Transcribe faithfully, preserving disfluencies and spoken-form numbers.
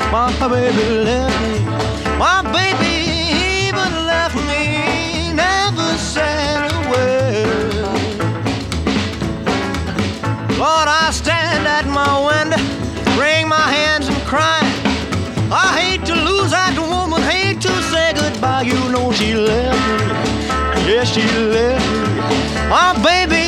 My baby left me. My baby even left me. Never said a word. Lord, I stand at my window, wring my hands and cry. I hate to lose that woman, hate to say goodbye. You know she left me. Yes, she left me. My baby